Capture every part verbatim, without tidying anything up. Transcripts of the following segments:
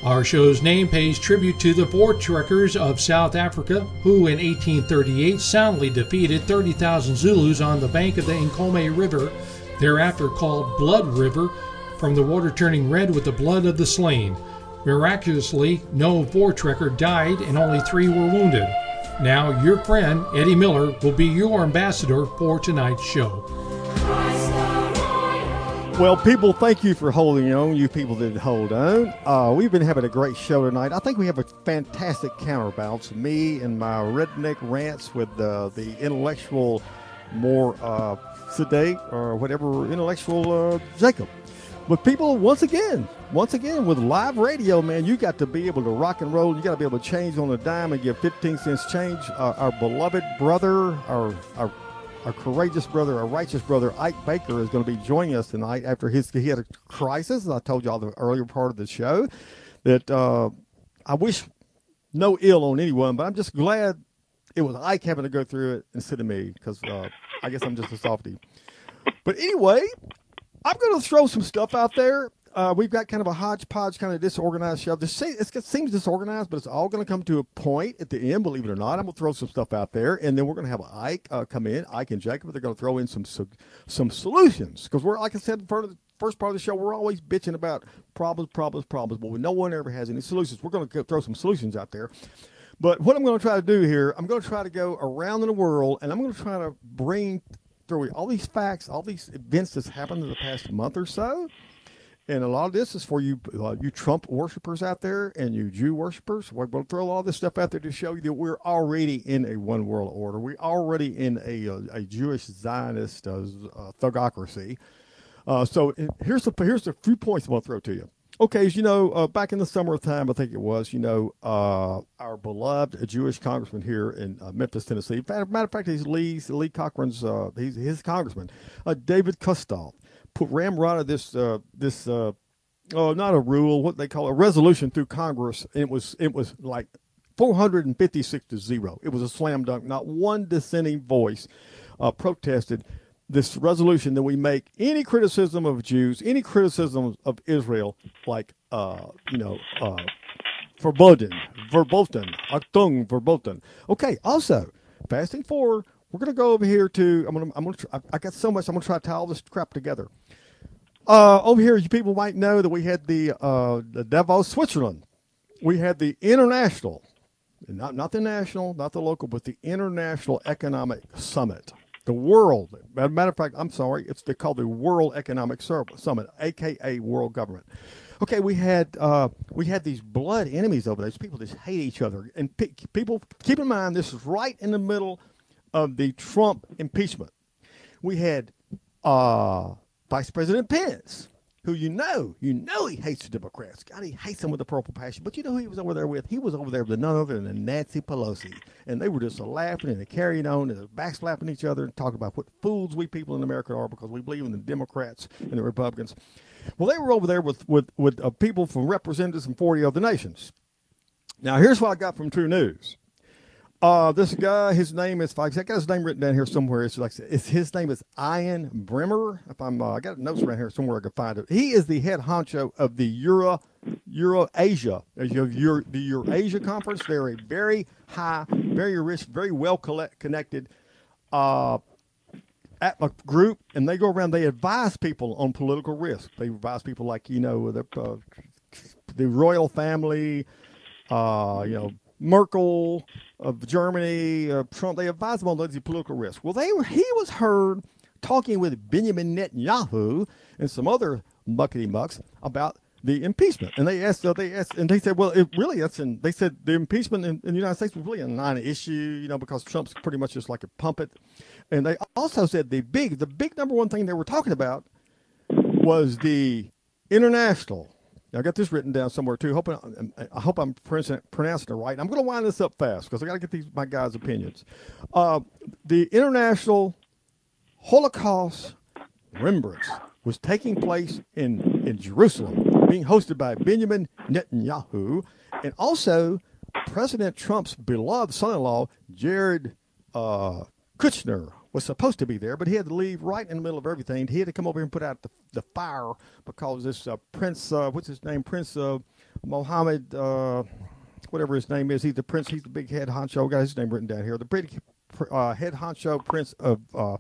Our show's name pays tribute to the Voortrekkers of South Africa, who in eighteen thirty-eight soundly defeated thirty thousand Zulus on the bank of the Nkomo River, thereafter called Blood River, from the water turning red with the blood of the slain. Miraculously, no Voortrekker died and only three were wounded. Now, your friend, Eddie Miller, will be your ambassador for tonight's show. Well, people, thank you for holding on, you people that hold on. Uh, we've been having a great show tonight. I think we have a fantastic counterbalance. Me and my redneck rants with uh, the intellectual, more uh, sedate or whatever, intellectual uh, Jacob. But people, once again, once again, with live radio, man, you got to be able to rock and roll. You got to be able to change on a dime and give fifteen cents change. Uh, our beloved brother, our, our our courageous brother, our righteous brother, Ike Baker, is going to be joining us tonight after his he had a crisis. As I told y'all the earlier part of the show, that uh, I wish no ill on anyone, but I'm just glad it was Ike having to go through it instead of me, because uh, I guess I'm just a softie. But anyway, I'm going to throw some stuff out there. Uh, we've got kind of a hodgepodge, kind of disorganized show. This it seems disorganized, but it's all going to come to a point at the end, believe it or not. I'm going to throw some stuff out there, and then we're going to have Ike uh, come in, Ike and Jacob. They're going to throw in some some solutions, because we're, like I said, in front of the first part of the show, we're always bitching about problems, problems, problems, but no one ever has any solutions. We're going to throw some solutions out there. But what I'm going to try to do here, I'm going to try to go around in the world, and I'm going to try to bring through all these facts, all these events that's happened in the past month or so. And a lot of this is for you, uh, you Trump worshipers out there and you Jew worshipers. We're going to throw all this stuff out there to show you that we're already in a one world order. We're already in a a, a Jewish Zionist uh, uh, thugocracy. Uh, so here's the here's the few points I'm going to throw to you. Okay, as you know, uh, back in the summertime, I think it was, you know, uh, our beloved Jewish congressman here in uh, Memphis, Tennessee. Matter of fact, he's Lee Lee Cochran's uh, he's his congressman, uh, David Kustoff. Put ramrodded this uh, this uh, oh not a rule, what they call a resolution through Congress. It was it was like four hundred fifty-six to zero. It was a slam dunk. Not one dissenting voice uh, protested this resolution that we make any criticism of Jews, any criticism of Israel, like uh, you know uh, verboten, verboten, Achtung, verboten. Okay. Also, fasting forward. We're going to go over here to, I'm going to, I'm going to, I got so much, I'm going to try to tie all this crap together. Uh, over here, you people might know that we had the, uh, the Davos, Switzerland. We had the international, not, not the national, not the local, but the International Economic Summit. The world, as a matter of fact, I'm sorry, it's they called the World Economic Summit, A K A World Government. Okay, we had uh, we had these blood enemies over there. These people just hate each other. And pe- people, keep in mind, this is right in the middle of the Trump impeachment. We had uh, Vice President Pence, who you know, you know he hates the Democrats. God, he hates them with a purple passion. But you know who he was over there with? He was over there with none other than Nancy Pelosi. And they were just laughing and they carried on and backslapping each other and talking about what fools we people in America are because we believe in the Democrats and the Republicans. Well, they were over there with, with, with uh, people from representatives from forty other nations. Now, here's what I got from True News. Uh, this guy, his name is, I got his name written down here somewhere. It's like, it's, his name is Ian Bremmer. If I'm, uh, I got notes around here somewhere I can find it. He is the head honcho of the Euro, Euro-Asia, Euro, the Eurasia Conference. They're a very high, very rich, very well collect, connected uh, at a group, and they go around, they advise people on political risk. They advise people like, you know, the, uh, the royal family, uh, you know, Merkel of Germany, uh, Trump, they advised him on those political risks. Well, they were, he was heard talking with Benjamin Netanyahu and some other muckety mucks about the impeachment. And they asked, uh, they asked, and they said, well, it really, that's in, they said the impeachment in, in the United States was really a non-issue, you know, because Trump's pretty much just like a puppet. And they also said the big, the big number one thing they were talking about was the international. I got this written down somewhere too. Hope, I hope I'm pronouncing it right. I'm going to wind this up fast because I got to get these my guys' opinions. Uh, the International Holocaust Remembrance was taking place in, in Jerusalem, being hosted by Benjamin Netanyahu, and also President Trump's beloved son-in-law, Jared uh, Kushner, was supposed to be there, but he had to leave right in the middle of everything. He had to come over here and put out the, the fire because this uh, Prince, uh, what's his name, Prince uh, Mohammed, uh, whatever his name is, he's the prince. He's the big head honcho. Got his name written down here. The big uh, head honcho prince of, uh,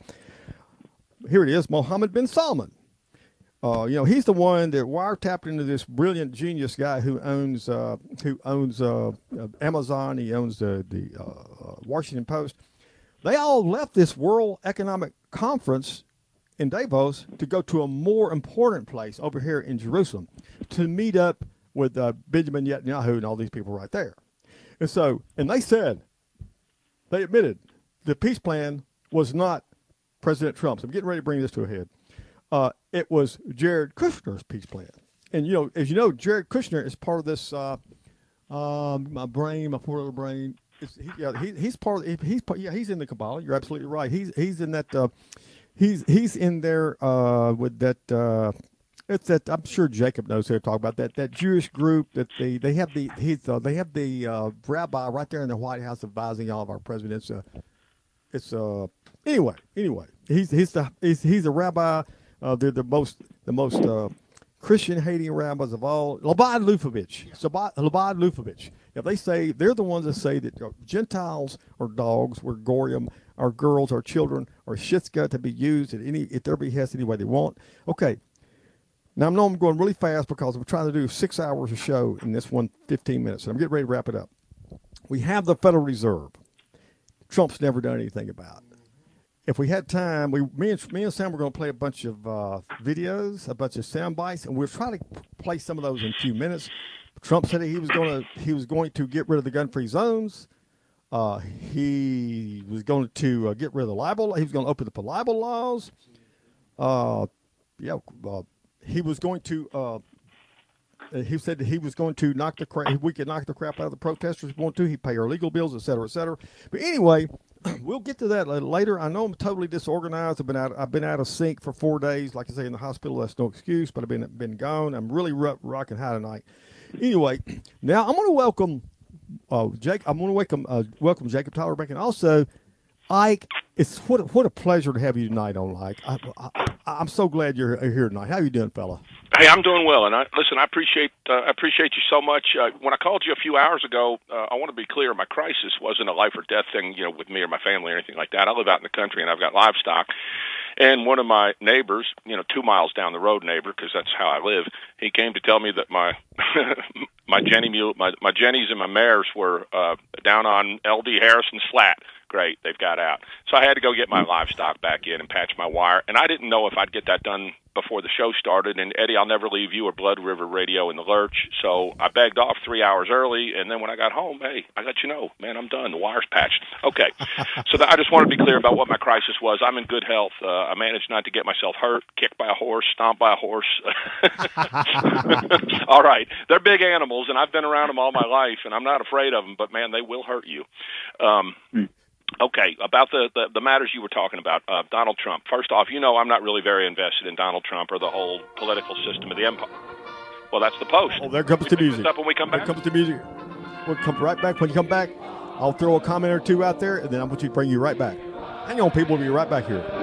here it is, Mohammed bin Salman. Uh, you know, he's the one that wiretapped into this brilliant genius guy who owns uh, who owns uh, Amazon. He owns the the uh, Washington Post. They all left this World Economic Conference in Davos to go to a more important place over here in Jerusalem to meet up with uh, Benjamin Netanyahu and all these people right there. And so, and they said, they admitted the peace plan was not President Trump's. I'm getting ready to bring this to a head. Uh, it was Jared Kushner's peace plan. And, you know, as you know, Jared Kushner is part of this, uh, um, my brain, my poor little brain. It's, he, yeah, he, he's part of, he's part, yeah, he's in the Kabbalah. You're absolutely right. He's, he's in that, uh, he's, he's in there, uh, with that, uh, it's that, I'm sure Jacob knows who to talk about that, that Jewish group that they, they have the, he's, uh, they have the, uh, rabbi right there in the White House advising all of our presidents. Uh, it's, uh, anyway, anyway, he's, he's the, he's, he's a rabbi. Uh, they're the most, the most, uh, Christian-hating rabbis of all, Labad Lufovich. Labad Lufovich. If they say, they're the ones that say that Gentiles are dogs, we're Goyim, our girls, our children, are shitska to be used at any, at their behest any way they want. Okay. Now, I know I'm going really fast because I'm trying to do six hours of show in this one fifteen minutes. And I'm getting ready to wrap it up. We have the Federal Reserve. Trump's never done anything about it. If we had time, we me and me and Sam were going to play a bunch of uh, videos, a bunch of sound bites, and we're trying to play some of those in a few minutes. Trump said he was going to he was going to get rid of the gun-free zones. Uh, he was going to uh, get rid of the libel. He was going to open up the libel laws. Uh, yeah, uh, he was going to. Uh, he said that he was going to knock the crap. We could knock the crap out of the protesters if we want to. He'd pay our legal bills, et cetera, et cetera. But anyway. We'll get to that later. I know I'm totally disorganized. I've been out. I've been out of sync for four days. Like I say, in the hospital, that's no excuse. But I've been been gone. I'm really rock, rocking high tonight. Anyway, now I'm going to welcome uh, Jake. I'm going to welcome uh, welcome Jacob Tyler back, and also Ike. It's what a, what a pleasure to have you tonight on, Ike. I, I, I'm so glad you're here tonight. How are you doing, fella? Hey, I'm doing well, and I, listen, I appreciate uh, I appreciate you so much. Uh, when I called you a few hours ago, uh, I want to be clear: my crisis wasn't a life or death thing, you know, with me or my family or anything like that. I live out in the country, and I've got livestock. And one of my neighbors, you know, two miles down the road neighbor, because that's how I live, he came to tell me that my my Jenny mule, my my Jennies and my mares were uh, down on L D Harrison's flat. Great, they've got out. So I had to go get my livestock back in and patch my wire, and I didn't know if I'd get that done before the show started. And Eddie, I'll never leave you or Blood River Radio in the lurch. So I begged off three hours early, and then when I got home, hey, I let you know, man, I'm done. The wire's patched. Okay. So that, I just wanted to be clear about what my crisis was. I'm in good health. Uh, I managed not to get myself hurt, kicked by a horse, stomped by a horse. All right. They're big animals, and I've been around them all my life, and I'm not afraid of them, but, man, they will hurt you. Um Okay, about the, the, the matters you were talking about, uh, Donald Trump. First off, you know I'm not really very invested in Donald Trump or the whole political system of the empire. Well, that's the Post. Oh, there comes the music. This up when we come back. There comes the music. We'll come right back. When you come back, I'll throw a comment or two out there, and then I'm going to bring you right back. Hang on, people. We'll be right back here.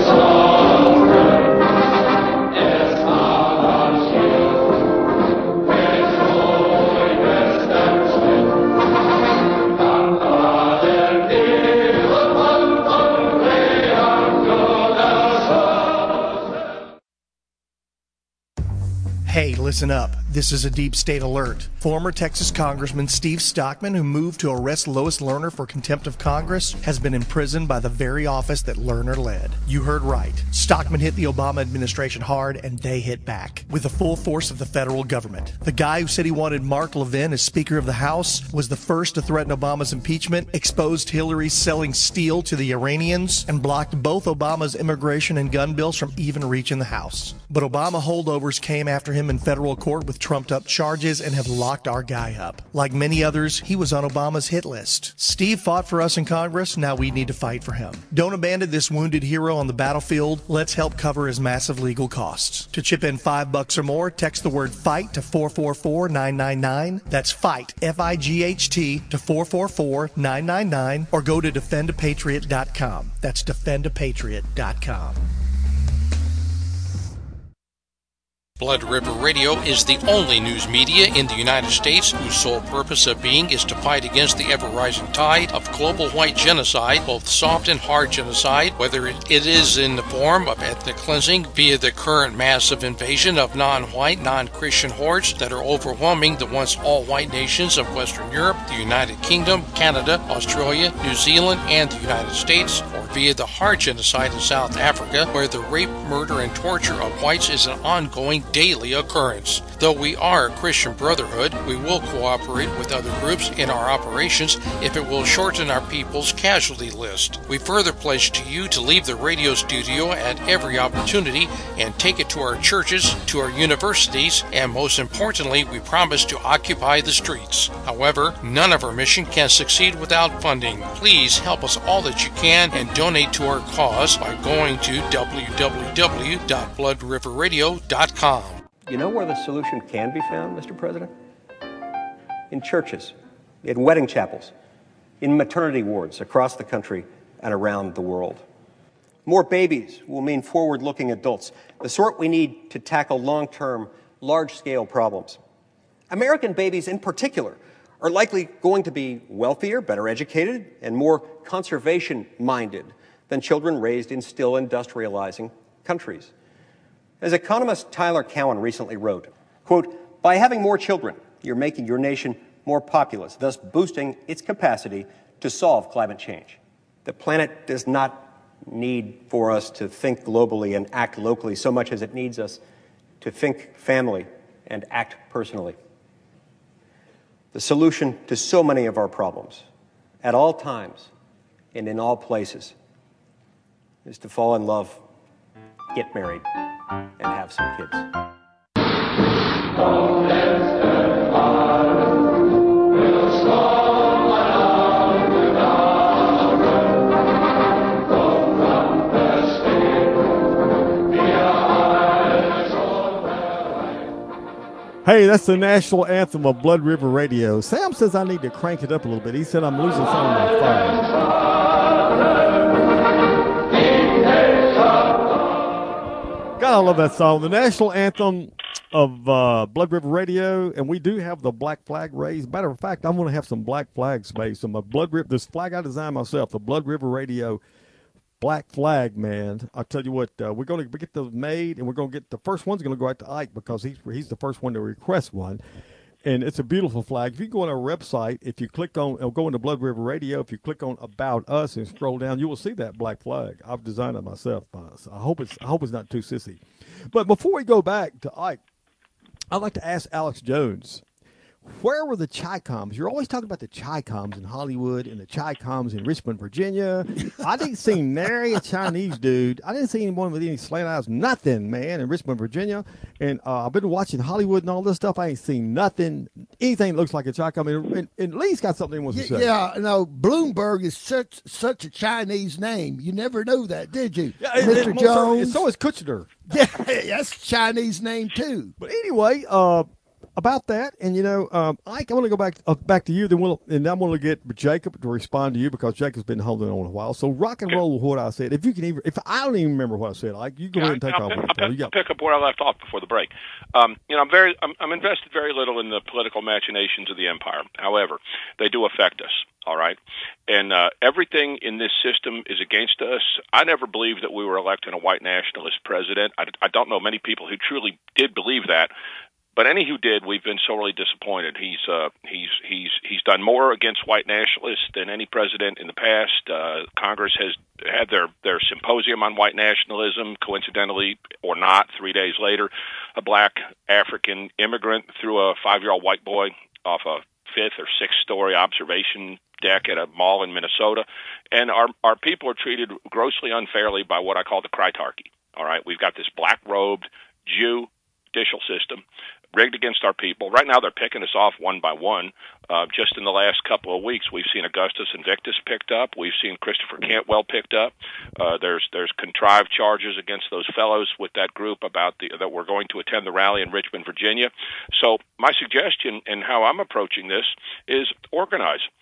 Hey, listen up. This is a deep state alert. Former Texas Congressman Steve Stockman, who moved to arrest Lois Lerner for contempt of Congress, has been imprisoned by the very office that Lerner led. You heard right. Stockman hit the Obama administration hard, and they hit back with the full force of the federal government. The guy who said he wanted Mark Levin as Speaker of the House was the first to threaten Obama's impeachment, exposed Hillary selling steel to the Iranians, and blocked both Obama's immigration and gun bills from even reaching the House. But Obama holdovers came after him in federal court with trumped-up charges and have locked our guy up. Like many others, he was on Obama's hit list. Steve fought for us in Congress, now we need to fight for him. Don't abandon this wounded hero on the battlefield. Let's help cover his massive legal costs. To chip in five bucks or more, text the word FIGHT to four four four nine nine nine. That's FIGHT, F I G H T, to four four four nine nine nine, or go to defend a patriot dot com. That's defend a patriot dot com. Blood River Radio is the only news media in the United States whose sole purpose of being is to fight against the ever-rising tide of global white genocide, both soft and hard genocide, whether it is in the form of ethnic cleansing via the current massive invasion of non-white, non-Christian hordes that are overwhelming the once all-white nations of Western Europe, the United Kingdom, Canada, Australia, New Zealand, and the United States, or via the hard genocide in South Africa, where the rape, murder, and torture of whites is an ongoing daily occurrence. Though we are a Christian brotherhood, we will cooperate with other groups in our operations if it will shorten our people's casualty list. We further pledge to you to leave the radio studio at every opportunity and take it to our churches, to our universities, and most importantly, we promise to occupy the streets. However, none of our mission can succeed without funding. Please help us all that you can and donate to our cause by going to w w w dot blood river radio dot com. You know where the solution can be found, Mister President? In churches, in wedding chapels, in maternity wards across the country and around the world. More babies will mean forward-looking adults, the sort we need to tackle long-term, large-scale problems. American babies in particular are likely going to be wealthier, better educated, and more conservation-minded than children raised in still industrializing countries. As economist Tyler Cowen recently wrote, quote, "By having more children, you're making your nation more populous, thus boosting its capacity to solve climate change. The planet does not need for us to think globally and act locally so much as it needs us to think family and act personally. The solution to so many of our problems, at all times and in all places, is to fall in love, get married, and have some kids." Hey, that's the national anthem of Blood River Radio. Sam says I need to crank it up a little bit. He said I'm losing some of my phone. God, I love that song. The national anthem of uh, Blood River Radio, and we do have the black flag raised. Matter of fact, I'm going to have some black flags made. Some of Blood River, this flag I designed myself, the Blood River Radio black flag, man. I'll tell you what, uh, we're going to get those made, and we're going to get the first one's going to go out to Ike because he's he's the first one to request one. And it's a beautiful flag. If you go on our website, if you click on, or go into Blood River Radio, if you click on About Us and scroll down, you will see that black flag. I've designed it myself. So I hope it's I hope it's not too sissy. But before we go back to Ike, I'd like to ask Alex Jones, where were the Chi-Coms? You're always talking about the Chi-Coms in Hollywood and the Chi-Coms in Richmond, Virginia. I didn't see nary a Chinese dude. I didn't see anyone with any slant eyes, nothing, man, in Richmond, Virginia. And uh, I've been watching Hollywood and all this stuff. I ain't seen nothing, anything that looks like a Chi-Com. And, and, and Lee's got something he wants to say. Yeah, no, Bloomberg is such such a Chinese name. You never knew that, did you, Yeah, Mister it, it, Jones? So is Kushner. Yeah, that's a Chinese name, too. But anyway, uh, about that, and you know, um, Ike, I want to go back uh, back to you. Then we'll, and I'm going to get Jacob to respond to you because Jacob's been holding on a while. So rock and roll with what I said. If you can even, if I don't even remember what I said, Ike, you go ahead and take I'll, off. I'll, I'll, I'll pick up where I left off before the break. Um, you know, I'm very, I'm, I'm invested very little in the political machinations of the empire. However, they do affect us. All right, and uh, everything in this system is against us. I never believed that we were electing a white nationalist president. I, I don't know many people who truly did believe that. But any who did, we've been sorely disappointed. He's uh, he's he's he's done more against white nationalists than any president in the past. Uh, Congress has had their their symposium on white nationalism. Coincidentally or not, three days later, a black African immigrant threw a five-year-old white boy off a fifth or sixth story observation deck at a mall in Minnesota, and our our people are treated grossly unfairly by what I call the Kritarchy. All right, we've got this black-robed Jew judicial system rigged against our people. Right now, they're picking us off one by one. Uh, just in the last couple of weeks, we've seen Augustus Invictus picked up. We've seen Christopher Cantwell picked up. Uh, there's there's contrived charges against those fellows with that group about the that we're going to attend the rally in Richmond, Virginia. So my suggestion and how I'm approaching this is organize.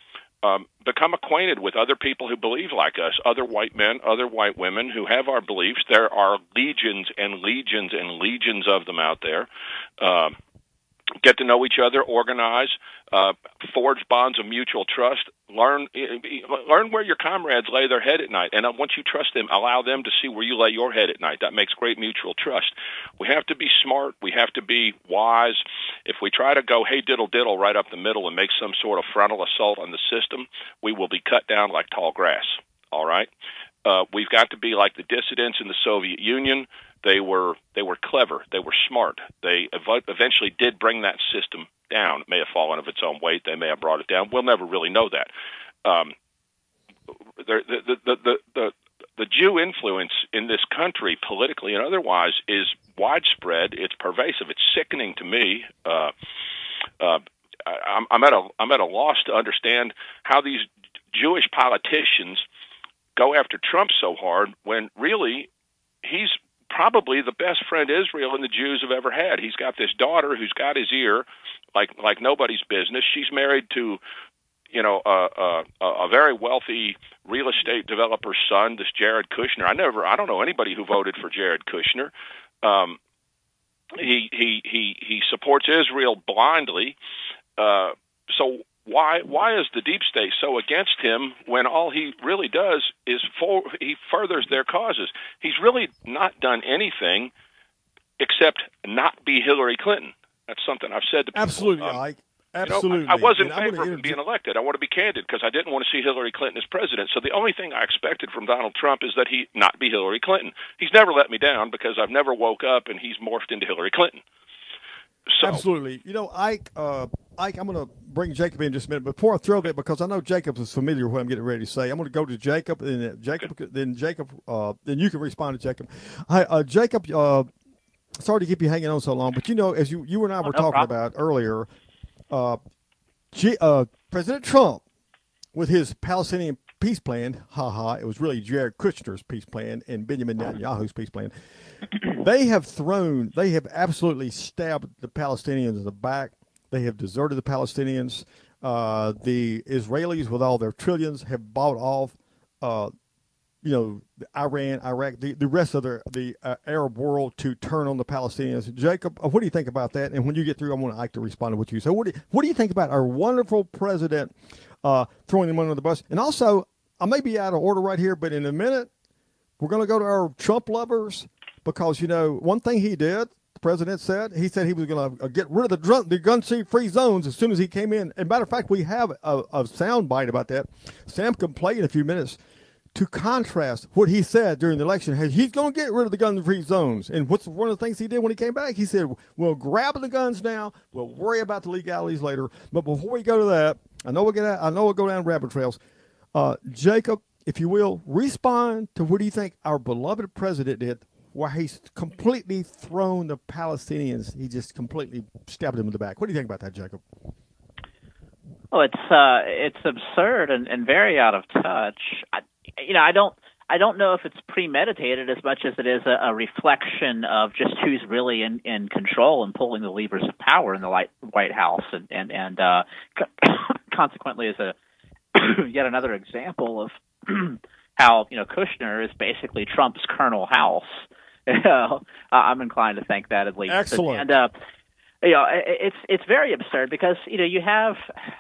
um, become acquainted with other people who believe like us, other white men, other white women who have our beliefs. There are legions and legions and legions of them out there. Um, get to know each other, organize, uh, forge bonds of mutual trust, learn learn where your comrades lay their head at night. And once you trust them, allow them to see where you lay your head at night. That makes great mutual trust. We have to be smart. We have to be wise. If we try to go, hey, diddle, diddle, right up the middle and make some sort of frontal assault on the system, we will be cut down like tall grass, all right? Uh, we've got to be like the dissidents in the Soviet Union. They were they were clever. They were smart. They ev- eventually did bring that system down. It may have fallen of its own weight. They may have brought it down. We'll never really know that. Um, the, the, the, the, the, the Jew influence in this country, politically and otherwise, is widespread. It's pervasive. It's sickening to me. Uh, uh, I, I'm, I'm at a I'm at a loss to understand how these Jewish politicians go after Trump so hard when really he's probably the best friend Israel and the Jews have ever had. He's got this daughter who's got his ear like like nobody's business. She's married to, you know, a, a, a very wealthy real estate developer's son, this Jared Kushner. I never, I don't know anybody who voted for Jared Kushner. Um, he he he he supports Israel blindly. Uh, so. Why why is the deep state so against him when all he really does is for, he furthers their causes? He's really not done anything except not be Hillary Clinton. That's something I've said to people. Absolutely, um, Ike. Absolutely. You know, I, I wasn't in and favor of him being elected. I want to be candid because I didn't want to see Hillary Clinton as president. So the only thing I expected from Donald Trump is that he not be Hillary Clinton. He's never let me down because I've never woke up and he's morphed into Hillary Clinton. So. Absolutely. You know, Ike, uh, Ike, I'm going to bring Jacob in just a minute. Before I throw that, because I know Jacob is familiar with what I'm getting ready to say, I'm going to go to Jacob, and then Jacob, okay. then Jacob, uh, then you can respond to Jacob. Hi, uh, Jacob, uh, sorry to keep you hanging on so long, but you know, as you, you and I were oh, no talking problem. about earlier, uh, G, uh, President Trump, with his Palestinian peace plan, haha, it was really Jared Kushner's peace plan and Benjamin Netanyahu's peace plan. They have thrown, they have absolutely stabbed the Palestinians in the back. They have deserted the Palestinians. Uh, the Israelis, with all their trillions, have bought off, uh, you know, Iran, Iraq, the, the rest of the, the uh, Arab world to turn on the Palestinians. Jacob, what do you think about that? And when you get through, I want Ike to respond to what you say. What do you, what do you think about our wonderful president uh, throwing them under the bus? And also, I may be out of order right here, but in a minute, we're going to go to our Trump lovers. Because, you know, one thing he did, the president said, he said he was going to get rid of the, drunk, the gun-free zones as soon as he came in. And matter of fact, we have a, a sound bite about that. Sam can play in a few minutes to contrast what he said during the election. He's going to get rid of the gun-free zones. And what's one of the things he did when he came back? He said, we'll grab the guns now. We'll worry about the legalities later. But before we go to that, I know we'll, get out, I know we'll go down rabbit trails. Uh, Jacob, if you will, respond to what do you think our beloved president did where he's completely thrown the Palestinians. He just completely stabbed them in the back. What do you think about that, Jacob? Well, it's uh, it's absurd and, and very out of touch. I, you know, I don't I don't know if it's premeditated as much as it is a, a reflection of just who's really in, in control and pulling the levers of power in the White, White House, and and and uh, consequently, as a yet another example of how you know Kushner is basically Trump's Colonel House. Uh, I'm inclined to think that at least. Excellent. And, uh, you know, it's it's very absurd because you know you have,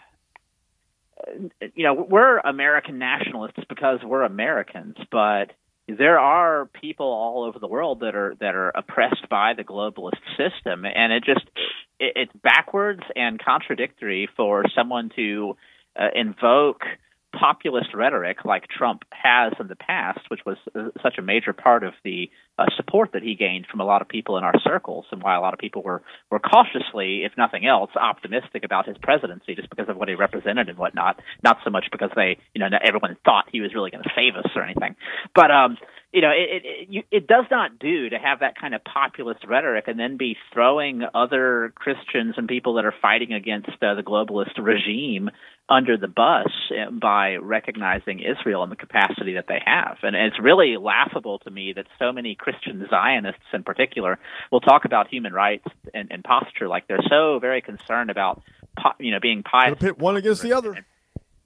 you know, we're American nationalists because we're Americans, but there are people all over the world that are that are oppressed by the globalist system, and it just it, it's backwards and contradictory for someone to uh, invoke populist rhetoric like Trump has in the past, which was uh, such a major part of the uh, support that he gained from a lot of people in our circles, and why a lot of people were, were cautiously, if nothing else, optimistic about his presidency just because of what he represented and whatnot, not so much because they, you know, everyone thought he was really going to save us or anything. But, um, you know, it, it, it, it does not do to have that kind of populist rhetoric and then be throwing other Christians and people that are fighting against uh, the globalist regime under the bus by recognizing Israel and the capacity that they have. And it's really laughable to me that so many Christian Zionists in particular will talk about human rights and, and posture like they're so very concerned about, you know, being pious. Pit one against the other.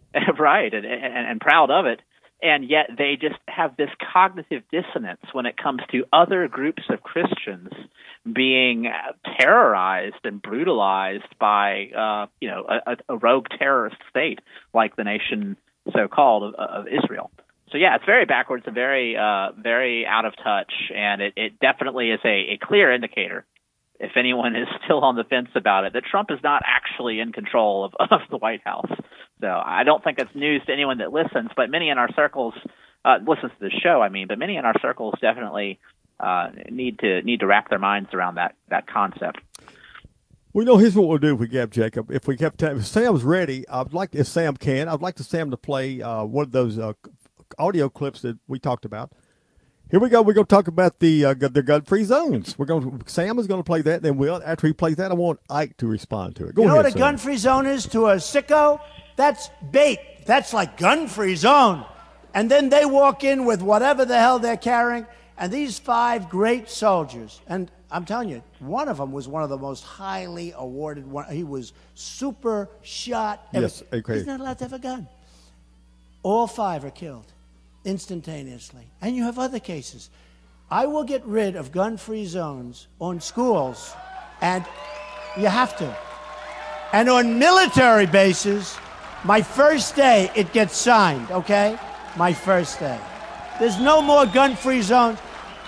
right, and, and, and proud of it. And yet they just have this cognitive dissonance when it comes to other groups of Christians being terrorized and brutalized by, uh, you know, a, a rogue terrorist state like the nation so-called of, of Israel. So yeah, it's very backwards and very, uh, very out of touch, and it, it definitely is a, a clear indicator, if anyone is still on the fence about it, that Trump is not actually in control of, of the White House. So I don't think it's news to anyone that listens, but many in our circles, uh, listens to the show, I mean, but many in our circles definitely uh, need to need to wrap their minds around that, that concept. Well, you know, here's what we'll do if we get Jacob. If we kept if Sam's ready, I'd like if Sam can, I'd like to Sam to play uh, one of those uh, audio clips that we talked about. Here we go. We're going to talk about the uh, the gun-free zones. We're going. To, Sam is going to play that. Then we'll after he plays that, I want Ike to respond to it. Go you know ahead, what a Sam. gun-free zone is to a sicko? That's bait. That's like gun-free zone. And then they walk in with whatever the hell they're carrying. And these five great soldiers, and I'm telling you, one of them was one of the most highly awarded. One, he was super shot. Yes, okay. He's not allowed to have a gun. All five are killed instantaneously. And you have other cases. I will get rid of gun-free zones on schools, and you have to. And on military bases, my first day it gets signed, okay? My first day. There's no more gun-free zones.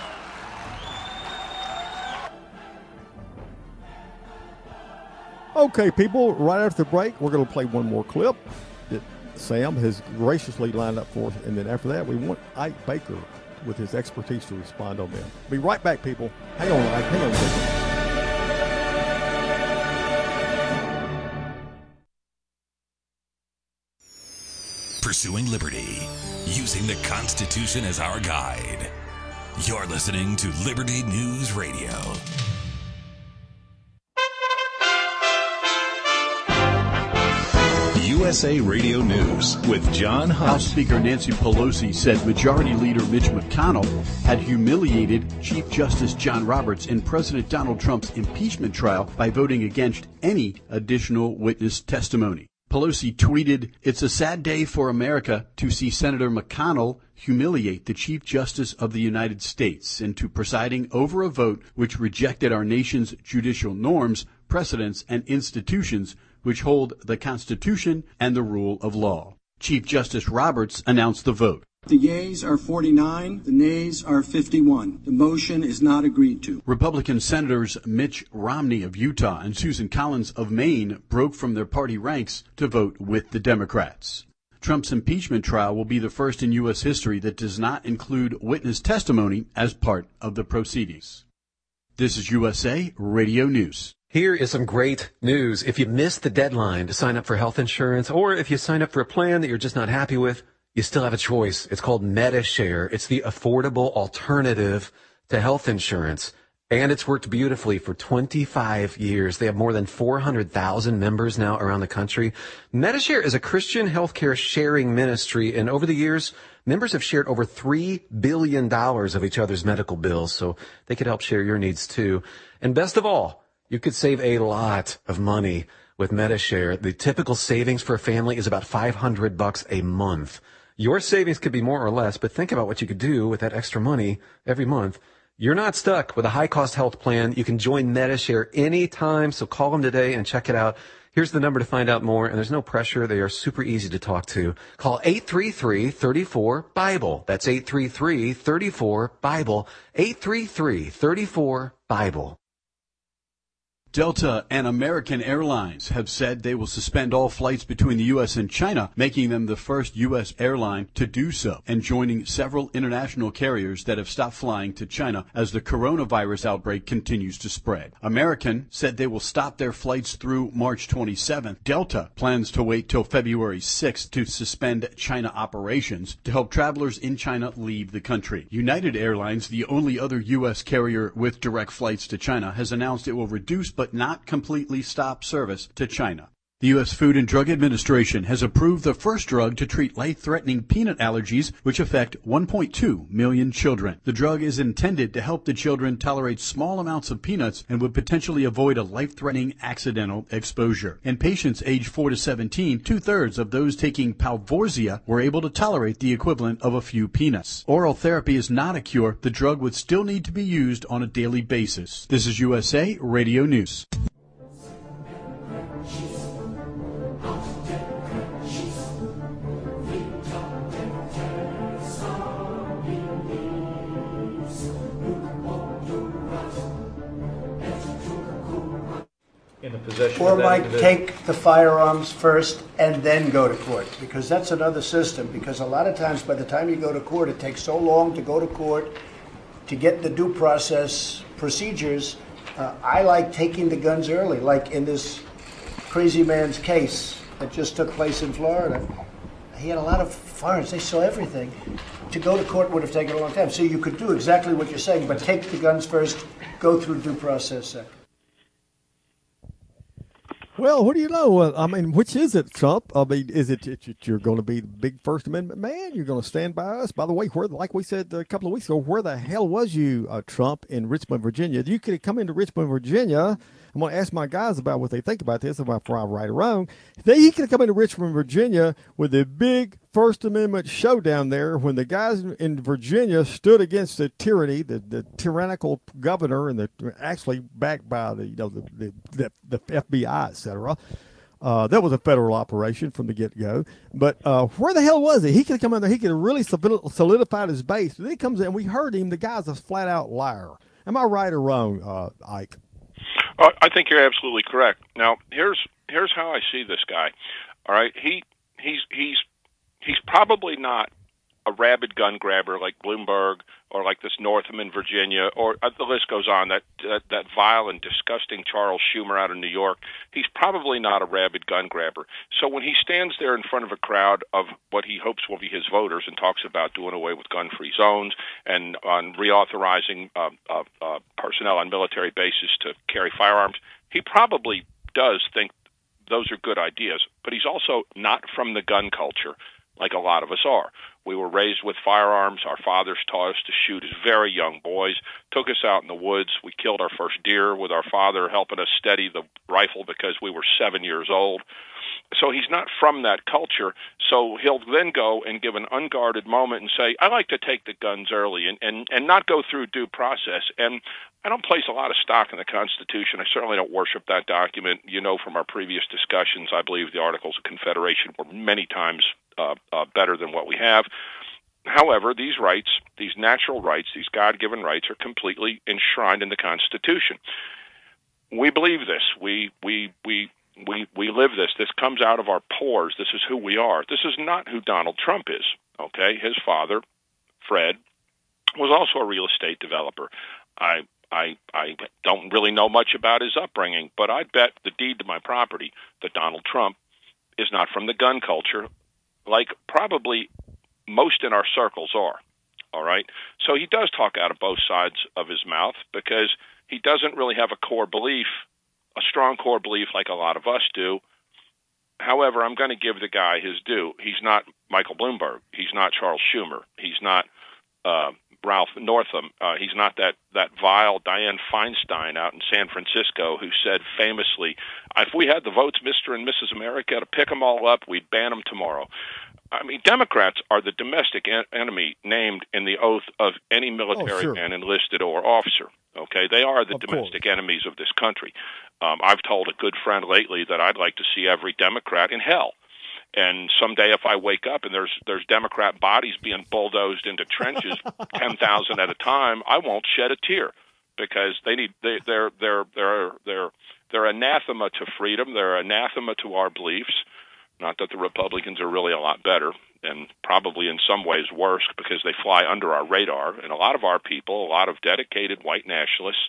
Okay, people, right after the break, we're going to play one more clip that Sam has graciously lined up for us. And then after that, we want Ike Baker with his expertise to respond on them. Be right back, people. Hang on, Ike. Hang on a second. Pursuing liberty, using the Constitution as our guide. You're listening to Liberty News Radio. U S A Radio News with John Hunt. House Speaker Nancy Pelosi said Majority Leader Mitch McConnell had humiliated Chief Justice John Roberts in President Donald Trump's impeachment trial by voting against any additional witness testimony. Pelosi tweeted, "It's a sad day for America to see Senator McConnell humiliate the Chief Justice of the United States into presiding over a vote which rejected our nation's judicial norms, precedents, and institutions which hold the Constitution and the rule of law." Chief Justice Roberts announced the vote. The yeas are forty-nine, the nays are fifty-one. The motion is not agreed to. Republican Senators Mitch Romney of Utah and Susan Collins of Maine broke from their party ranks to vote with the Democrats. Trump's impeachment trial will be the first in U S history that does not include witness testimony as part of the proceedings. This is U S A Radio News. Here is some great news. If you missed the deadline to sign up for health insurance, or if you sign up for a plan that you're just not happy with, you still have a choice. It's called Medi-Share. It's the affordable alternative to health insurance. And it's worked beautifully for twenty-five years. They have more than four hundred thousand members now around the country. Medi-Share is a Christian healthcare sharing ministry, and over the years, members have shared over three billion dollars of each other's medical bills, so they could help share your needs too. And best of all, you could save a lot of money with Medi-Share. The typical savings for a family is about five hundred bucks a month. Your savings could be more or less, but think about what you could do with that extra money every month. You're not stuck with a high-cost health plan. You can join Medi-Share anytime, so call them today and check it out. Here's the number to find out more, and there's no pressure. They are super easy to talk to. Call eight three three, three four, BIBLE. That's eight three three, three four, BIBLE. eight three three, three four, BIBLE. Delta and American Airlines have said they will suspend all flights between the U S and China, making them the first U S airline to do so, and joining several international carriers that have stopped flying to China as the coronavirus outbreak continues to spread. American said they will stop their flights through March twenty-seventh. Delta plans to wait till February sixth to suspend China operations to help travelers in China leave the country. United Airlines, the only other U S carrier with direct flights to China, has announced it will reduce but not completely stop service to China. The U S Food and Drug Administration has approved the first drug to treat life-threatening peanut allergies, which affect one point two million children. The drug is intended to help the children tolerate small amounts of peanuts and would potentially avoid a life-threatening accidental exposure. In patients aged four to seventeen, two-thirds of those taking Palforzia were able to tolerate the equivalent of a few peanuts. Oral therapy is not a cure. The drug would still need to be used on a daily basis. This is U S A Radio News. In the possession or of that might individual. take the firearms first and then go to court, because that's another system. Because a lot of times by the time you go to court, it takes so long to go to court to get the due process procedures. Uh, I like taking the guns early, like in this crazy man's case that just took place in Florida. He had a lot of firearms. They saw everything. To go to court would have taken a long time. So you could do exactly what you're saying, but take the guns first, go through due process second. Well, what do you know? Uh, I mean, which is it, Trump? I mean, is it, it, it you're going to be the big First Amendment man? You're going to stand by us? By the way, where, like we said a couple of weeks ago, where the hell was you, uh, Trump, in Richmond, Virginia? You could have come into Richmond, Virginia. I'm going to ask my guys about what they think about this, about if I'm right or wrong. They, he could have come into Richmond, Virginia with a big First Amendment showdown there when the guys in Virginia stood against the tyranny, the, the tyrannical governor, and the actually backed by the you know the the, the F B I, et cetera. Uh, that was a federal operation from the get-go. But uh, where the hell was he? He could have come in there. He could have really solidified his base. Then he comes in, we heard him. The guy's a flat-out liar. Am I right or wrong, uh, Ike? Uh, I think you're absolutely correct. Now, here's here's how I see this guy. All right, he he's he's he's probably not a rabid gun grabber like Bloomberg or like this Northam in Virginia, or uh, the list goes on. That, that that vile and disgusting Charles Schumer out of New York. He's probably not a rabid gun grabber. So when he stands there in front of a crowd of what he hopes will be his voters and talks about doing away with gun-free zones and on reauthorizing uh, uh, uh, personnel on military bases to carry firearms, he probably does think those are good ideas. But he's also not from the gun culture like a lot of us are. We were raised with firearms. Our fathers taught us to shoot as very young boys, took us out in the woods. We killed our first deer with our father helping us steady the rifle because we were seven years old. So he's not from that culture. So he'll then go and give an unguarded moment and say, I like to take the guns early and, and, and not go through due process. And I don't place a lot of stock in the Constitution. I certainly don't worship that document. You know from our previous discussions, I believe the Articles of Confederation were many times uh, uh, better than what we have. However, these rights, these natural rights, these God-given rights are completely enshrined in the Constitution. We believe this. We we we we we live this. This comes out of our pores. This is who we are. This is not who Donald Trump is. Okay, his father, Fred, was also a real estate developer. I I I don't really know much about his upbringing, but I bet the deed to my property that Donald Trump is not from the gun culture, like probably most in our circles are. All right, so he does talk out of both sides of his mouth because he doesn't really have a core belief, a strong core belief like a lot of us do. However, I'm going to give the guy his due. He's not Michael Bloomberg. He's not Charles Schumer. He's not uh, Ralph Northam. Uh, he's not that, that vile Dianne Feinstein out in San Francisco who said famously, if we had the votes, Mister and Missus America, to pick them all up, we'd ban them tomorrow. I mean, Democrats are the domestic en- enemy named in the oath of any military oh, sure. and enlisted or officer. Okay, they are the of domestic course. enemies of this country. Um, I've told a good friend lately that I'd like to see every Democrat in hell. And someday, if I wake up and there's there's Democrat bodies being bulldozed into trenches, ten thousand at a time, I won't shed a tear because they need they, they're they're they're they're they're anathema to freedom. They're anathema to our beliefs. Not that the Republicans are really a lot better, and probably in some ways worse because they fly under our radar. And a lot of our people, a lot of dedicated white nationalists,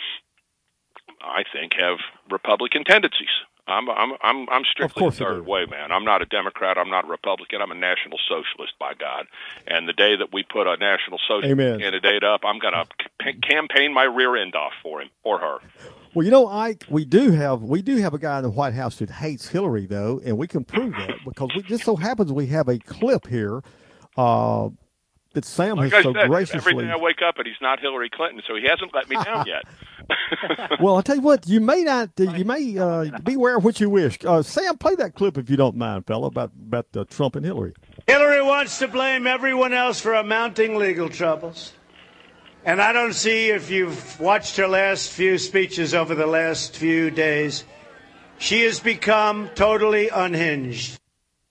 I think, have Republican tendencies. I'm I'm I'm I'm strictly third way, man. I'm not a Democrat. I'm not a Republican. I'm a national socialist, by God. And the day that we put a national socialist Amen. candidate up, I'm going to p- campaign my rear end off for him or her. Well, you know, Ike, we do have we do have a guy in the White House that hates Hillary, though, and we can prove that because we just so happens we have a clip here uh, that Sam like has I so said, graciously. Every day I wake up and he's not Hillary Clinton, so he hasn't let me down yet. Well, I'll tell you what, you may not, you may uh, beware of what you wish. Uh, Sam, play that clip if you don't mind, fella, about about uh, Trump and Hillary. Hillary wants to blame everyone else for her mounting legal troubles. And I don't see, if you've watched her last few speeches over the last few days, she has become totally unhinged.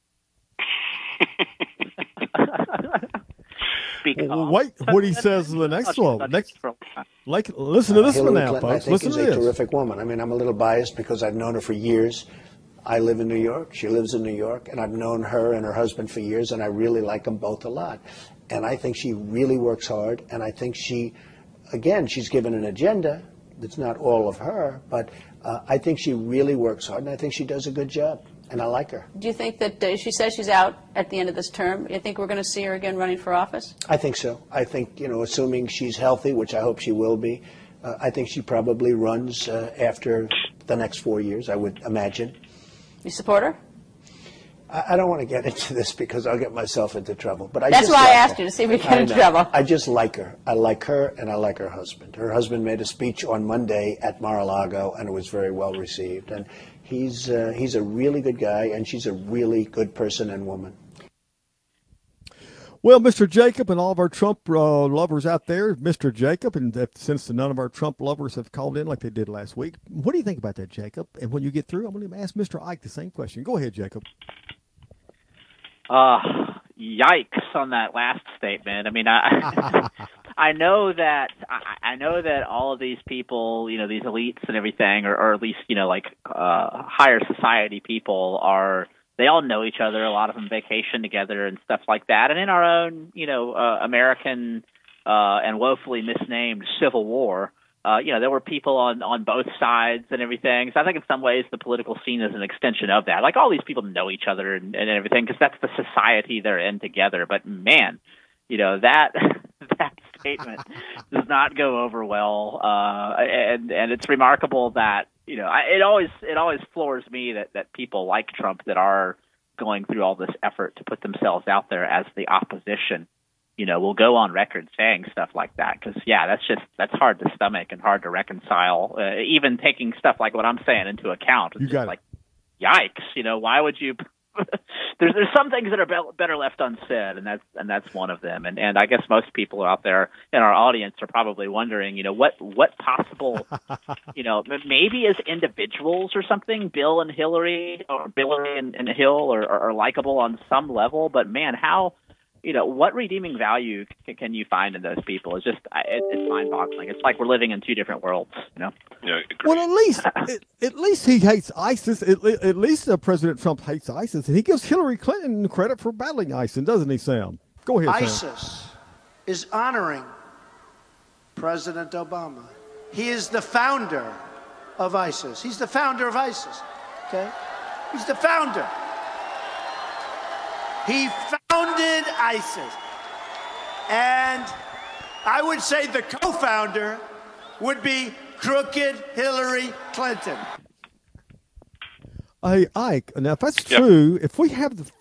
Well, wait, what he says in the next one. Next, like, listen to this uh, one Hillary now, Clinton, folks. I think Listen is to a this. terrific woman. I mean, I'm a little biased because I've known her for years. I live in New York. She lives in New York, and I've known her and her husband for years, and I really like them both a lot. And I think she really works hard, and I think she, again, she's given an agenda that's not all of her, but uh, I think she really works hard, and I think she does a good job, and I like her. Do you think that uh, she says she's out at the end of this term? You think we're going to see her again running for office? I think so. I think, you know, assuming she's healthy, which I hope she will be, uh, I think she probably runs uh, after the next four years, I would imagine. You support her? I, I don't want to get into this because I'll get myself into trouble. But I That's just why like I asked her. you, to see if we get I in know. trouble. I just like her. I like her, and I like her husband. Her husband made a speech on Monday at Mar-a-Lago, and it was very well received. And he's uh, he's a really good guy, and she's a really good person and woman. Well, Mister Jacob and all of our Trump uh, lovers out there, Mister Jacob, and if, since none of our Trump lovers have called in like they did last week, what do you think about that, Jacob? And when you get through, I'm going to ask Mister Ike the same question. Go ahead, Jacob. Uh, yikes on that last statement. I mean, I I know that I, I know that all of these people, you know, these elites and everything, or, or at least, you know, like uh, higher society people are. They all know each other. A lot of them vacation together and stuff like that. And in our own, you know, uh, American uh, and woefully misnamed Civil War, uh, you know, there were people on, on both sides and everything. So I think in some ways the political scene is an extension of that. Like all these people know each other and, and everything because that's the society they're in together. But man, you know, that that statement does not go over well. Uh, and and it's remarkable that. You know, I, it always it always floors me that, that people like Trump that are going through all this effort to put themselves out there as the opposition, you know, will go on record saying stuff like that. Because, yeah, that's just that's hard to stomach and hard to reconcile, uh, even taking stuff like what I'm saying into account. It's you got just like, yikes, you know, why would you there's there's some things that are be- better left unsaid, and that's and that's one of them. And and I guess most people out there in our audience are probably wondering, you know, what what possible, you know, maybe as individuals or something, Bill and Hillary or Hillary and, and Hill are, are, are likable on some level, but man, how. You know, what redeeming value can, can you find in those people? It's just, it, it's mind-boggling. It's like we're living in two different worlds, you know? Yeah, well, at least at, at least he hates ISIS. At, at least uh, President Trump hates ISIS, and he gives Hillary Clinton credit for battling ISIS, doesn't he, Sam? Go ahead, ISIS Sam. is honoring President Obama. He is the founder of ISIS. He's the founder of ISIS, okay? He's the founder. He founded ISIS. And I would say the co-founder would be crooked Hillary Clinton. Hey, Ike, now if that's yep. true, if we have the...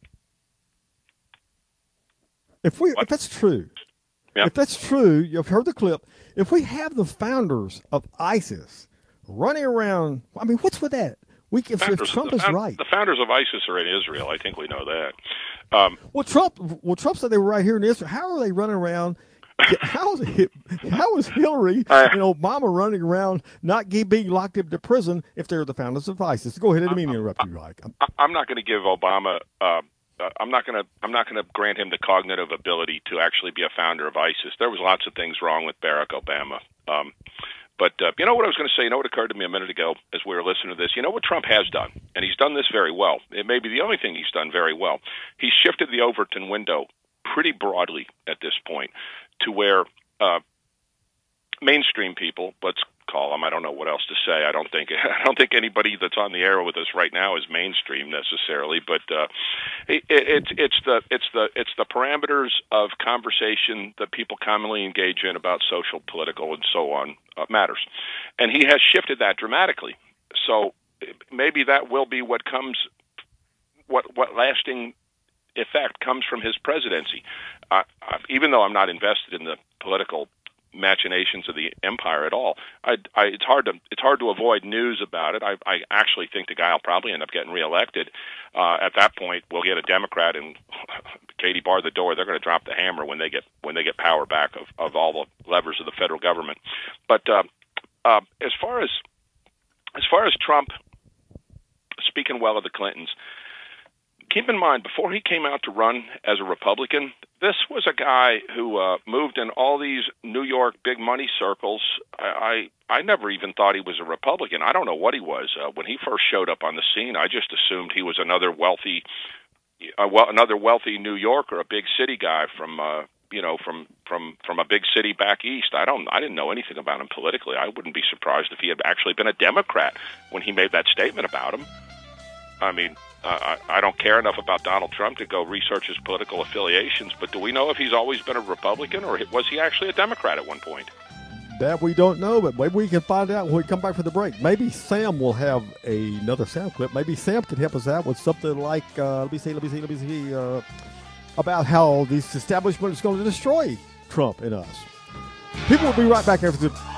If we, what? if that's true, yep. if that's true, you've heard the clip, if we have the founders of ISIS running around, I mean, what's with that? We, if, if Trump is found, right, the founders of ISIS are in Israel. I think we know that. Um, well, Trump, well, Trump said they were right here in Israel. How are they running around? How is it, how is Hillary uh, and Obama running around not being locked into prison if they're the founders of ISIS? Go ahead. I didn't mean to interrupt you, Mike. I'm, I'm not going to give Obama. Uh, I'm not going to. I'm not going to grant him the cognitive ability to actually be a founder of ISIS. There was lots of things wrong with Barack Obama. Um, But uh, you know what I was going to say? You know what occurred to me a minute ago as we were listening to this? You know what Trump has done? And he's done this very well. It may be the only thing he's done very well. He's shifted the Overton window pretty broadly at this point to where uh, mainstream people, let's call him. I don't know what else to say. I don't think I don't think anybody that's on the air with us right now is mainstream necessarily, but uh, it, it's it's the it's the it's the parameters of conversation that people commonly engage in about social, political, and so on uh, matters, and he has shifted that dramatically. So maybe that will be what comes, what what lasting effect comes from his presidency. Uh, even though I'm not invested in the political machinations of the empire at all, I, I, it's hard to it's hard to avoid news about it. I, I actually think the guy will probably end up getting reelected. Uh, at that point, we'll get a Democrat and Katie bar the door. They're going to drop the hammer when they get when they get power back of, of all the levers of the federal government. But uh, uh, as far as as far as Trump speaking well of the Clintons, keep in mind, before he came out to run as a Republican, this was a guy who uh, moved in all these New York big money circles. I, I I never even thought he was a Republican. I don't know what he was. Uh, when he first showed up on the scene, I just assumed he was another wealthy, uh, well, another wealthy New Yorker, a big city guy from, uh, you know, from from from a big city back east. I don't, I didn't know anything about him politically. I wouldn't be surprised if he had actually been a Democrat when he made that statement about him. I mean, uh, I, I don't care enough about Donald Trump to go research his political affiliations, but do we know if he's always been a Republican, or was he actually a Democrat at one point? That we don't know, but maybe we can find out when we come back from the break. Maybe Sam will have a, another sound clip. Maybe Sam can help us out with something like, uh, let me see, let me see, let me see, uh, about how this establishment is going to destroy Trump and us. People will be right back after the...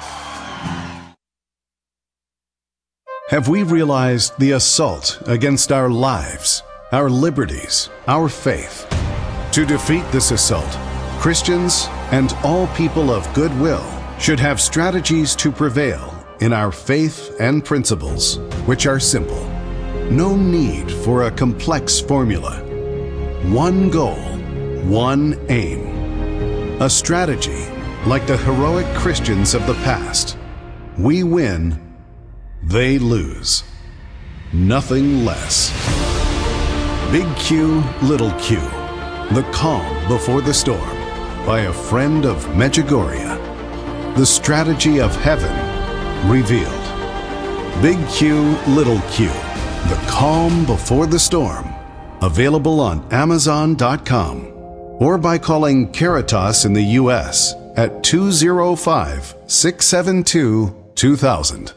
Have we realized the assault against our lives, our liberties, our faith? To defeat this assault, Christians and all people of goodwill should have strategies to prevail in our faith and principles, which are simple. No need for a complex formula. One goal, one aim. A strategy like the heroic Christians of the past. We win, they lose. Nothing less. Big Q, Little Q. The Calm Before the Storm by a friend of Medjugorje. The strategy of heaven revealed. Big Q, Little Q. The Calm Before the Storm. Available on Amazon dot com or by calling Caritas in the U S at two oh five, six seven two, two thousand.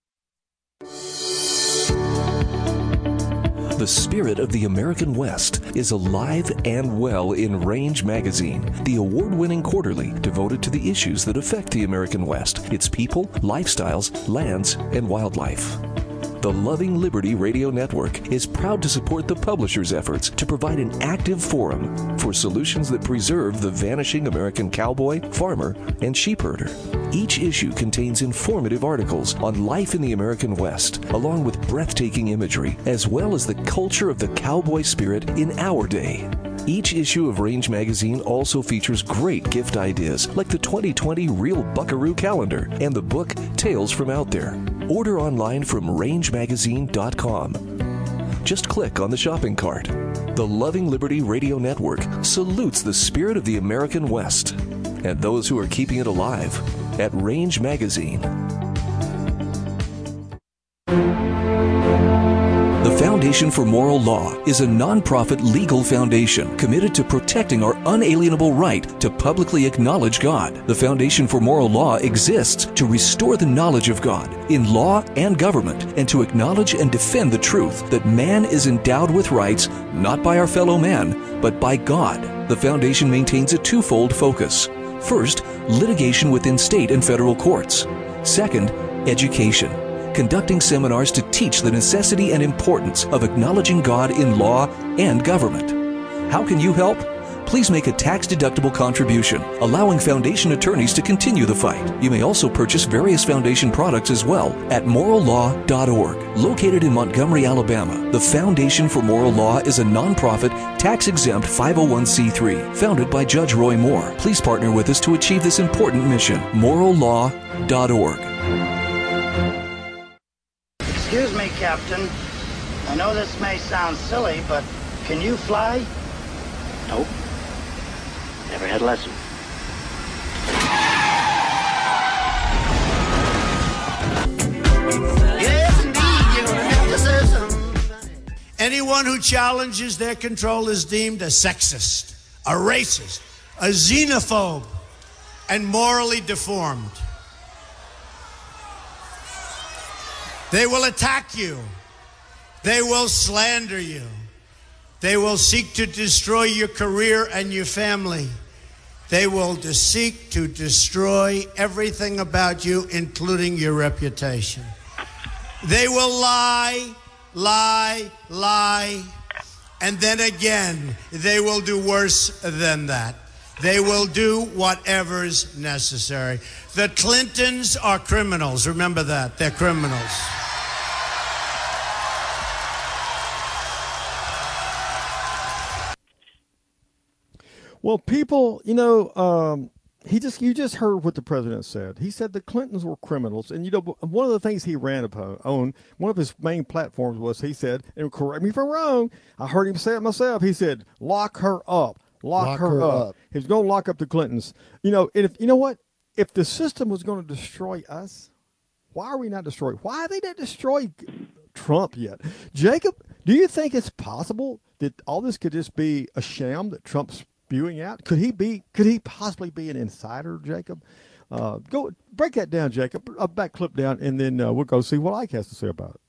The spirit of the American West is alive and well in Range Magazine, the award-winning quarterly devoted to the issues that affect the American West, its people, lifestyles, lands, and wildlife. The Loving Liberty Radio Network is proud to support the publisher's efforts to provide an active forum for solutions that preserve the vanishing American cowboy, farmer, and sheepherder. Each issue contains informative articles on life in the American West, along with breathtaking imagery, as well as the culture of the cowboy spirit in our day. Each issue of Range Magazine also features great gift ideas like the twenty twenty Real Buckaroo Calendar and the book Tales from Out There. Order online from range magazine dot com. Just click on the shopping cart. The Loving Liberty Radio Network salutes the spirit of the American West and those who are keeping it alive at Range Magazine. The Foundation for Moral Law is a nonprofit legal foundation committed to protecting our unalienable right to publicly acknowledge God. The Foundation for Moral Law exists to restore the knowledge of God in law and government and to acknowledge and defend the truth that man is endowed with rights not by our fellow man, but by God. The foundation maintains a twofold focus. First, litigation within state and federal courts. Second, education. Conducting seminars to teach the necessity and importance of acknowledging God in law and government. How can you help? Please make a tax-deductible contribution, allowing foundation attorneys to continue the fight. You may also purchase various foundation products as well at moral law dot org. Located in Montgomery, Alabama, the Foundation for Moral Law is a nonprofit, tax-exempt five oh one c three, founded by Judge Roy Moore. Please partner with us to achieve this important mission. moral law dot org. Excuse me, Captain. I know this may sound silly, but can you fly? Nope. Never had a lesson. Anyone who challenges their control is deemed a sexist, a racist, a xenophobe, and morally deformed. They will attack you. They will slander you. They will seek to destroy your career and your family. They will de- seek to destroy everything about you, including your reputation. They will lie, lie, lie, and then again, they will do worse than that. They will do whatever's necessary. The Clintons are criminals. Remember that. They're criminals. Well, people, you know, um, he just you just heard what the president said. He said the Clintons were criminals, and you know, one of the things he ran upon, on one of his main platforms was he said, and correct me if I'm wrong, I heard him say it myself. He said, "Lock her up, lock, Lock her, her up." up. He's going to lock up the Clintons. You know, and if you know what, if the system was going to destroy us, why are we not destroyed? Why are they not destroyed Trump yet? Jacob, do you think it's possible that all this could just be a sham that Trump's spewing out? Could he be? Could he possibly be an insider, Jacob? Uh, go break that down, Jacob. A back clip down, and then uh, we'll go see what Ike has to say about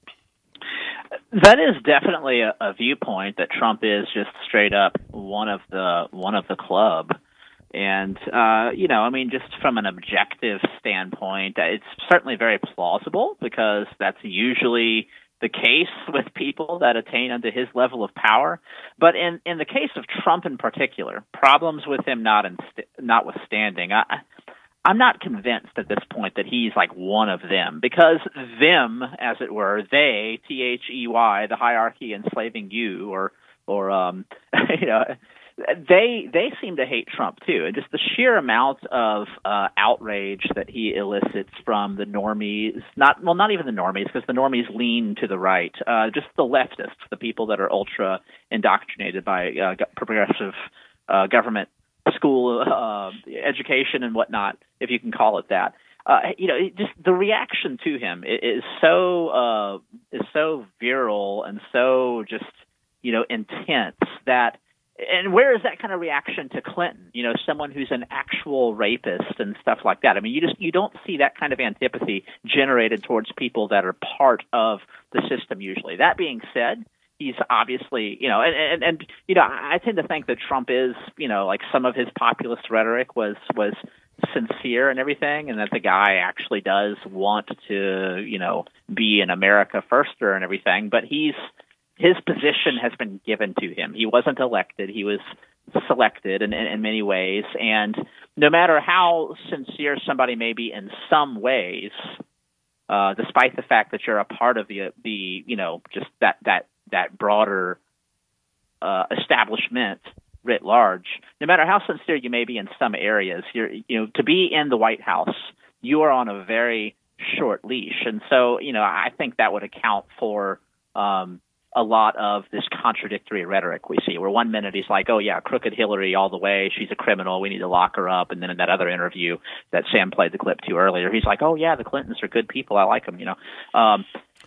it. That is definitely a, a viewpoint that Trump is just straight up one of the one of the club, and uh, you know, I mean, just from an objective standpoint, it's certainly very plausible because that's usually the case with people that attain unto his level of power. But in, in the case of Trump in particular, problems with him not in, notwithstanding, I, I'm not convinced at this point that he's like one of them, because them, as it were, they, T H E Y, the hierarchy enslaving you, or, or um, you know, they they seem to hate Trump too, and just the sheer amount of uh, outrage that he elicits from the normies, not well, not even the normies, because the normies lean to the right, uh, just the leftists, the people that are ultra indoctrinated by uh, progressive uh, government school uh, education and whatnot, if you can call it that. Uh, you know, it just the reaction to him is so uh, is so virile and so just you know intense that. And where is that kind of reaction to Clinton? You know, someone who's an actual rapist and stuff like that. I mean, you just you don't see that kind of antipathy generated towards people that are part of the system usually. That being said, he's obviously, you know, and, and, and you know, I tend to think that Trump is, you know, like some of his populist rhetoric was was sincere and everything, and that the guy actually does want to, you know, be an America firster and everything, but he's his position has been given to him. He wasn't elected. He was selected in, in, in many ways. And no matter how sincere somebody may be in some ways, uh, despite the fact that you're a part of the, the you know, just that, that, that broader uh, establishment writ large, no matter how sincere you may be in some areas, you're, you know, to be in the White House, you are on a very short leash. And so, you know, I think that would account for, um, a lot of this contradictory rhetoric we see, where one minute he's like, oh, yeah, crooked Hillary all the way. She's a criminal. We need to lock her up. And then in that other interview that Sam played the clip to earlier, he's like, oh, yeah, the Clintons are good people. I like them, you know. Um,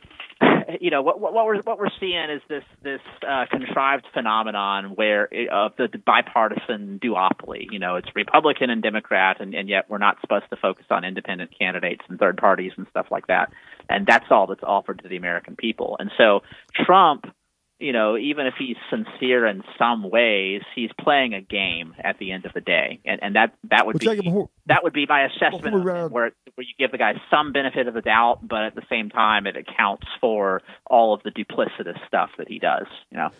you know, what, what, what we're what we're seeing is this this uh, contrived phenomenon where of uh, the, the bipartisan duopoly. You know, it's Republican and Democrat, and, and yet we're not supposed to focus on independent candidates and third parties and stuff like that. And that's all that's offered to the American people. And so Trump, you know, even if he's sincere in some ways, he's playing a game at the end of the day, and and that that would well, be before, that would be my assessment of uh, it, where where you give the guy some benefit of the doubt, but at the same time it accounts for all of the duplicitous stuff that he does. You know.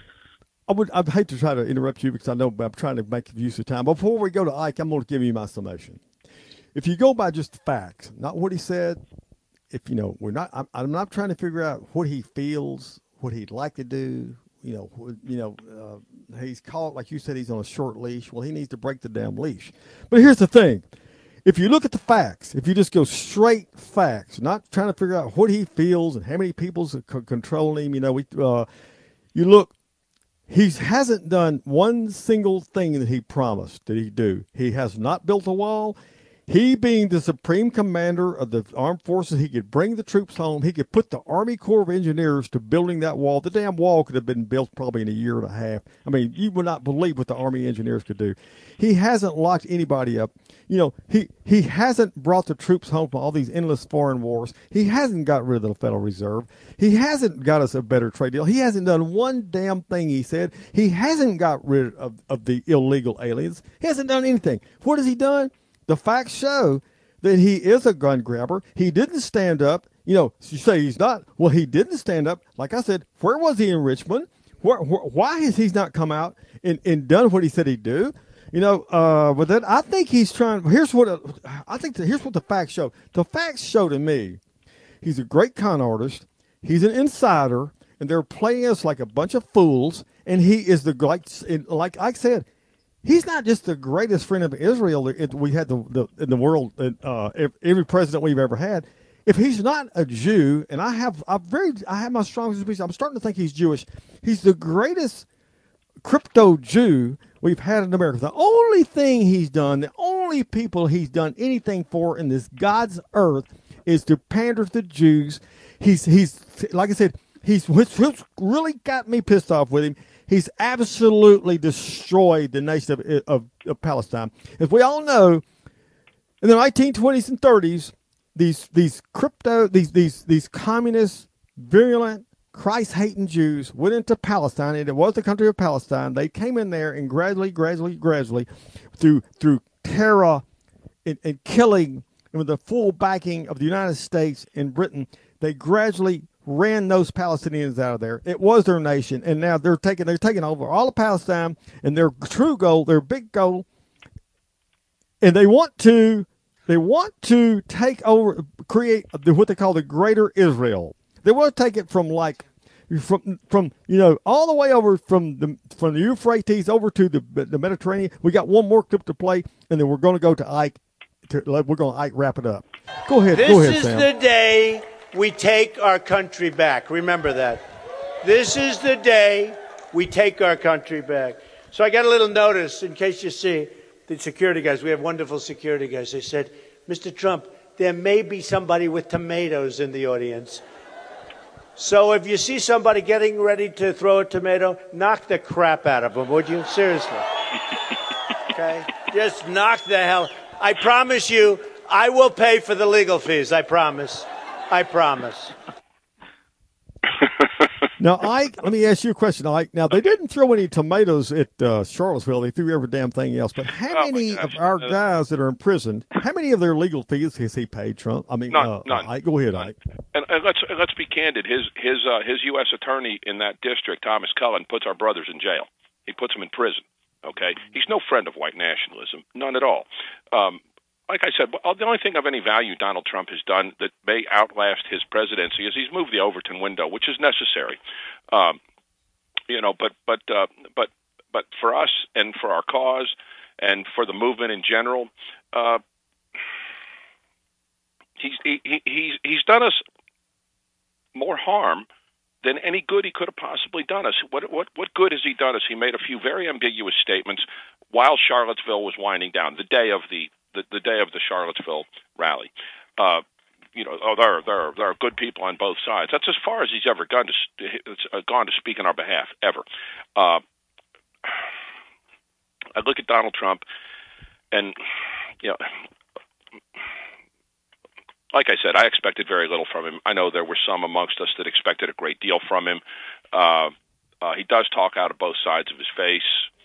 I would I'd hate to try to interrupt you because I know I'm trying to make use of time. Before we go to Ike, I'm going to give you my summation. If you go by just facts, not what he said, if you know, we're not. I'm, I'm not trying to figure out what he feels, what he'd like to do. You know, you know, uh, he's caught, like you said, he's on a short leash. Well, he needs to break the damn leash. But here's the thing. If you look at the facts, if you just go straight facts, not trying to figure out what he feels and how many people's controlling him, you know, we, uh, you look, he hasn't done one single thing that he promised that he'd do. He has not built a wall. He being the supreme commander of the armed forces, he could bring the troops home. He could put the Army Corps of Engineers to building that wall. The damn wall could have been built probably in a year and a half. I mean, you would not believe what the Army engineers could do. He hasn't locked anybody up. You know, he, he hasn't brought the troops home from all these endless foreign wars. He hasn't got rid of the Federal Reserve. He hasn't got us a better trade deal. He hasn't done one damn thing, he said. He hasn't got rid of, of the illegal aliens. He hasn't done anything. What has he done? The facts show that he is a gun grabber. He didn't stand up. You know, you say he's not. Well, he didn't stand up. Like I said, where was he in Richmond? Where, where, why has he not come out and, and done what he said he'd do? You know, uh, but then I think he's trying. Here's what I think. The, here's what the facts show. The facts show to me, he's a great con artist. He's an insider, and they're playing us like a bunch of fools. And he is the like, like I said, he's not just the greatest friend of Israel that we had the, the in the world. Uh, every president we've ever had. If he's not a Jew, and I have, I very, I have my strong suspicions. I'm starting to think he's Jewish. He's the greatest crypto Jew we've had in America. The only thing he's done, the only people he's done anything for in this God's earth is to pander to the Jews. He's, he's, like I said, he's, what's really got me pissed off with him. He's absolutely destroyed the nation of, of, of Palestine. As we all know, in the nineteen twenties and thirties, these, these crypto, these, these, these communist, virulent, Christ-hating Jews went into Palestine, and it was the country of Palestine. They came in there and gradually, gradually, gradually, through through terror and, and killing, and with the full backing of the United States and Britain, they gradually ran those Palestinians out of there. It was their nation, and now they're taking they're taking over all of Palestine, and their true goal, their big goal, and they want to they want to take over, create what they call the Greater Israel. They want to take it from like, from from you know all the way over from the from the Euphrates over to the the Mediterranean. We got one more clip to play, and then we're going to go to Ike. To, we're going to Ike wrap it up. Go ahead. This go ahead, is Sam. the day we take our country back. Remember that. This is the day we take our country back. So I got a little notice in case you see the security guys. We have wonderful security guys. They said, Mister Trump, there may be somebody with tomatoes in the audience. So if you see somebody getting ready to throw a tomato, knock the crap out of them, would you? Seriously. Okay? Just knock the hell. I promise you, I will pay for the legal fees. I promise. I promise. Now, Ike, let me ask you a question, Ike. Now, they didn't throw any tomatoes at uh, Charlottesville. They threw every damn thing else. But how oh many of our guys that are imprisoned, how many of their legal fees has he paid, Trump? I mean, none, uh, none. Ike, go ahead, Ike. And, and let's and let's be candid. His his uh, his U S attorney in that district, Thomas Cullen, puts our brothers in jail. He puts them in prison. Okay, he's no friend of white nationalism, none at all. Um, Like I said, the only thing of any value Donald Trump has done that may outlast his presidency is he's moved the Overton window, which is necessary. Um, you know, but but uh, but but for us and for our cause and for the movement in general, uh, he's he, he's he's done us more harm than any good he could have possibly done us. What what what good has he done us? He made a few very ambiguous statements while Charlottesville was winding down, the day of the The, the day of the Charlottesville rally. Uh, you know, oh, there, there, there are good people on both sides. That's as far as he's ever gone to uh, gone to speak on our behalf, ever. Uh, I look at Donald Trump, and you know, like I said, I expected very little from him. I know there were some amongst us that expected a great deal from him. Uh, uh, he does talk out of both sides of his face.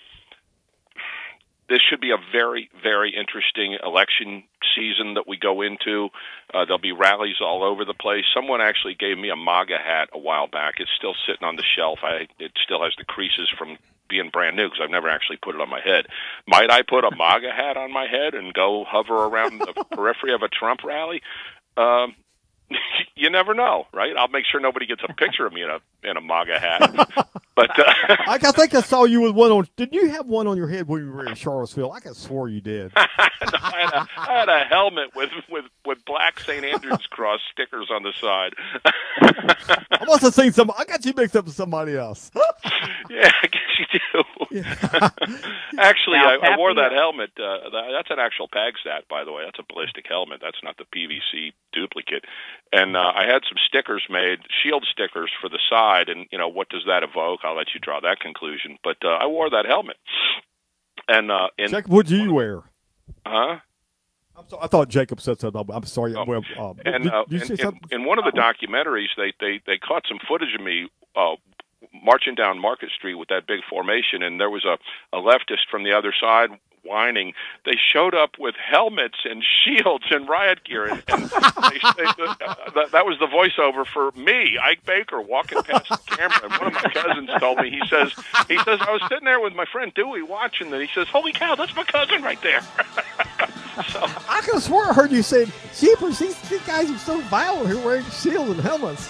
This should be a very, very interesting election season that we go into. Uh, there'll be rallies all over the place. Someone actually gave me a MAGA hat a while back. It's still sitting on the shelf. I, it still has the creases from being brand new because I've never actually put it on my head. Might I put a MAGA hat on my head and go hover around the periphery of a Trump rally? Um, you never know, right? I'll make sure nobody gets a picture of me in a in a MAGA hat. But uh, I, I think I saw you with one on. Did you have one on your head when you were in Charlottesville? I could have swore you did. no, I, had a, I had a helmet with with with black Saint Andrew's cross stickers on the side. I must have seen some. I got you mixed up with somebody else. Yeah, I guess you do. Actually, Now, I, I wore Pappy, that helmet. Uh, that, that's an actual PagStat, by the way. That's a ballistic helmet. That's not the P V C duplicate. And uh, I had some stickers made, shield stickers for the side. And, you know, what does that evoke? I'll let you draw that conclusion. But uh, I wore that helmet. And uh, in, Jacob, what did you wear? Huh? I'm sorry, I thought Jacob said something. I'm sorry. Oh. Well, uh, And did, uh, did you in, say in, something? in one of the documentaries, they, they, they caught some footage of me uh, marching down Market Street with that big formation, and there was a, a leftist from the other side whining. They showed up with helmets and shields and riot gear, and, and they, they, uh, that, that was the voiceover for me, Ike Baker, walking past the camera. And one of my cousins told me, he says, he says, I was sitting there with my friend Dewey watching, and he says, holy cow, that's my cousin right there. So, I could have sworn I heard you say, "Jeepers, these, these guys are so violent here wearing shields and helmets."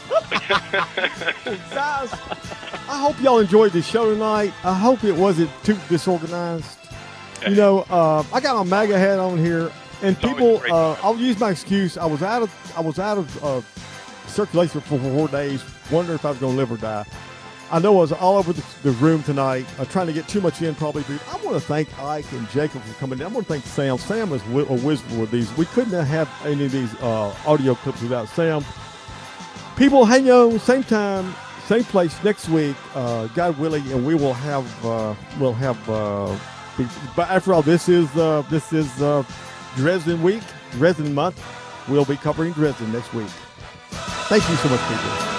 Guys, I hope y'all enjoyed the show tonight. I hope it wasn't too disorganized. You know, uh, I got my MAGA hat on here, and people. Uh, I'll use my excuse. I was out of I was out of uh, circulation for four days, wondering if I was going to live or die. I know I was all over the, the room tonight, uh, trying to get too much in probably. But I want to thank Ike and Jacob for coming in. I want to thank Sam. Sam is wi- a wizard with these. We couldn't have any of these uh, audio clips without Sam. People, hang on, same time, same place next week, uh, God willing, and we will have uh, we'll have. Uh, be, but after all, this is uh, this is uh, Dresden week, Dresden month. We'll be covering Dresden next week. Thank you so much, people.